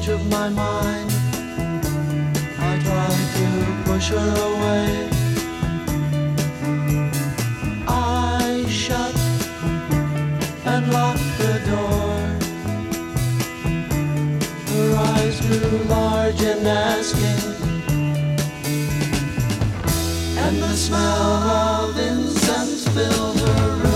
edge of my mind. I tried to push her away. I shut and locked the door. Her eyes grew large and asking, and the smell of incense filled her room.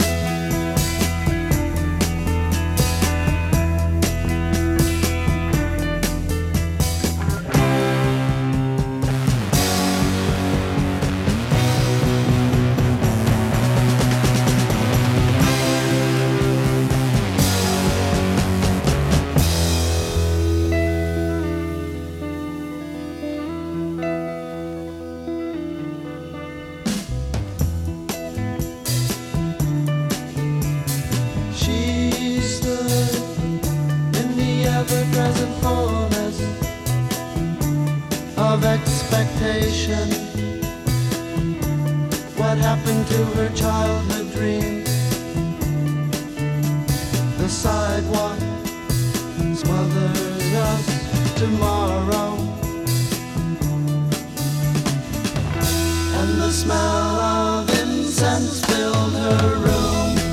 Ever-present fullness of expectation. What happened to her childhood dreams? The sidewalk smothers us tomorrow, and the smell of incense filled her room.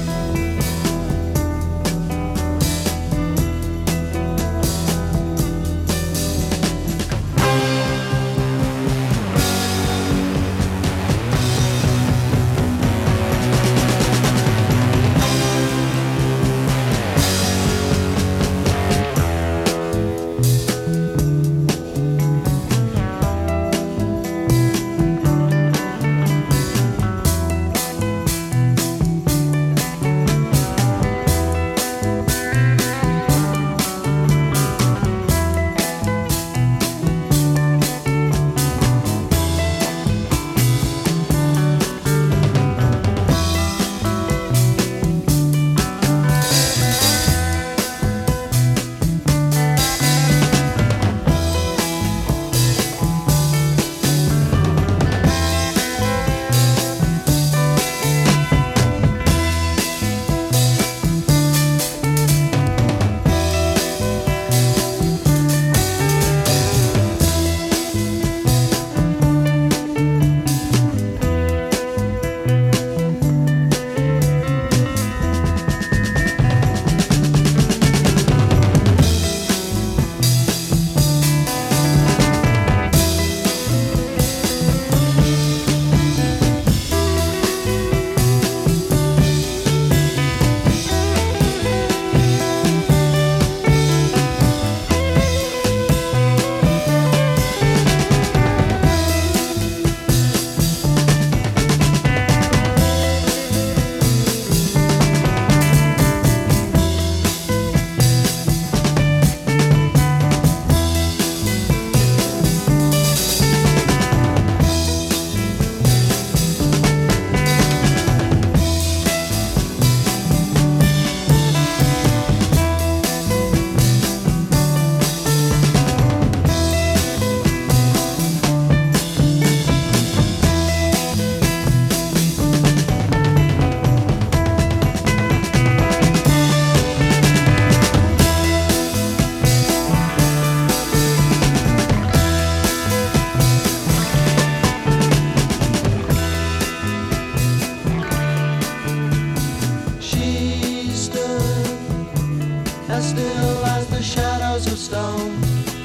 As still as the shadows of stone,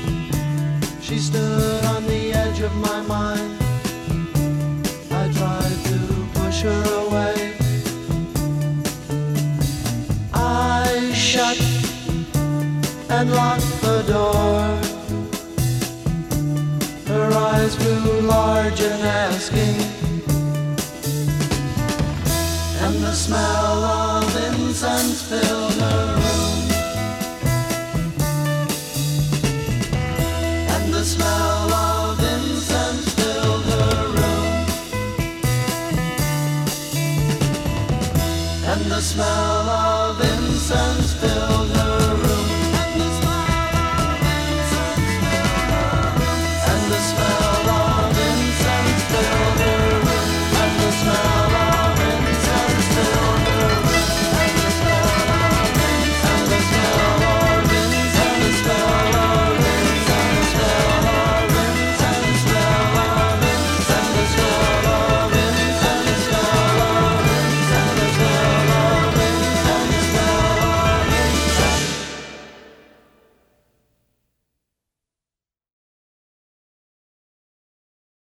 she stood on the edge of my mind. I tried to push her away. I shut and locked the door. Her eyes grew large and asking, and the smell of incense filled her room. The smell of incense filled her room, and the smell of incense filled her room.